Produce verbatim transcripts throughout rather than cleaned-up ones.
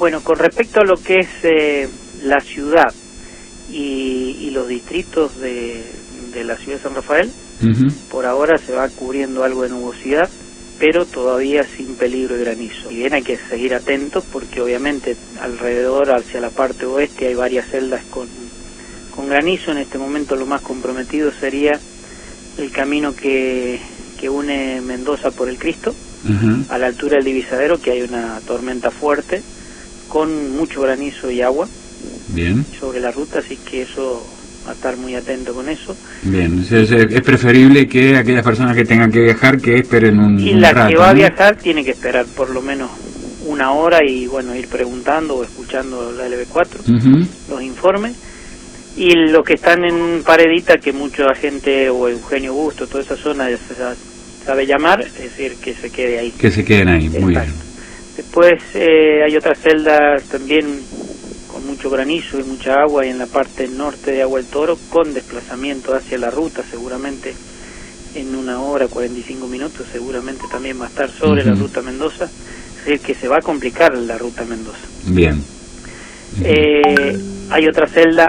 Bueno, con respecto a lo que es eh, la ciudad y, y los distritos de, de la ciudad de San Rafael, uh-huh. por ahora se va cubriendo algo de nubosidad, pero todavía sin peligro de granizo. Y bien, hay que seguir atentos porque obviamente alrededor, hacia la parte oeste, hay varias celdas con, con granizo. En este momento lo más comprometido sería el camino que, que une Mendoza por el Cristo, uh-huh. a la altura del Divisadero, que hay una tormenta fuerte, con mucho granizo y agua. Bien. Sobre la ruta, así que eso, a estar muy atento con eso. Bien, es, es preferible que aquellas personas que tengan que viajar que esperen un, y un la rato, que va ¿no? a viajar tiene que esperar por lo menos una hora y bueno, ir preguntando o escuchando la L B cuatro, uh-huh. los informes. Y los que están en Paredita, que mucha gente, o Eugenio Busto, toda esa zona ya se sabe llamar, es decir, que se quede ahí. Que se queden ahí, muy bien. Después eh, hay otras celdas también con mucho granizo y mucha agua, y en la parte norte de Agua del Toro, con desplazamiento hacia la ruta, seguramente en una hora, cuarenta y cinco minutos, seguramente también va a estar sobre uh-huh. la ruta Mendoza, es decir, que se va a complicar la ruta Mendoza. Bien. Uh-huh. Eh, hay otra celda,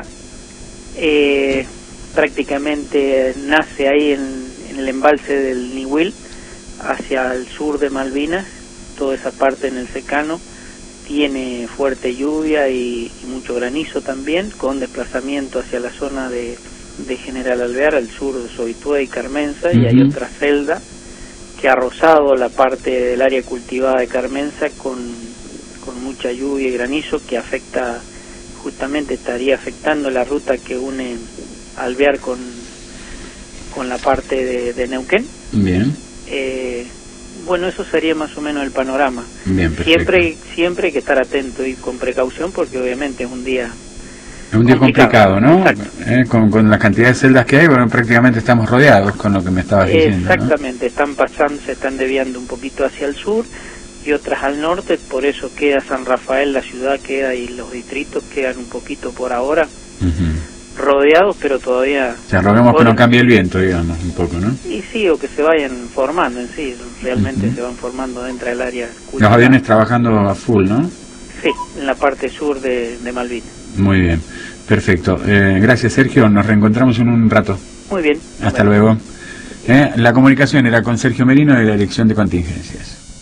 eh, prácticamente nace ahí en, en el embalse del Niwil, hacia el sur de Malvinas, toda esa parte en el secano, tiene fuerte lluvia y, y mucho granizo también, con desplazamiento hacia la zona de, de General Alvear, al sur de Sobitué y Carmenza, uh-huh. y hay otra celda que ha rozado la parte del área cultivada de Carmenza con, con mucha lluvia y granizo, que afecta, justamente estaría afectando la ruta que une Alvear con, con la parte de, de Neuquén. Bien. Eh, Bueno, eso sería más o menos el panorama. Bien, siempre siempre hay que estar atento y con precaución, porque obviamente es un día es un día complicado, complicado ¿no? Eh, con, con la cantidad de celdas que hay, bueno, prácticamente estamos rodeados con lo que me estabas diciendo. Exactamente, ¿no? están pasando, se están desviando un poquito hacia el sur y otras al norte, por eso queda San Rafael, la ciudad queda, y los distritos quedan un poquito por ahora. Uh-huh. rodeados, pero todavía... O sea, roguemos que no cambie el viento, digamos, un poco, ¿no? Y sí, o que se vayan formando en sí, realmente uh-huh. se van formando dentro del área cultural. Los aviones trabajando a full, ¿no? Sí, en la parte sur de, de Malvinas. Muy bien, perfecto. Eh, gracias, Sergio, nos reencontramos en un rato. Muy bien. Hasta bueno. luego. Eh, la comunicación era con Sergio Merino de la Dirección de Contingencias.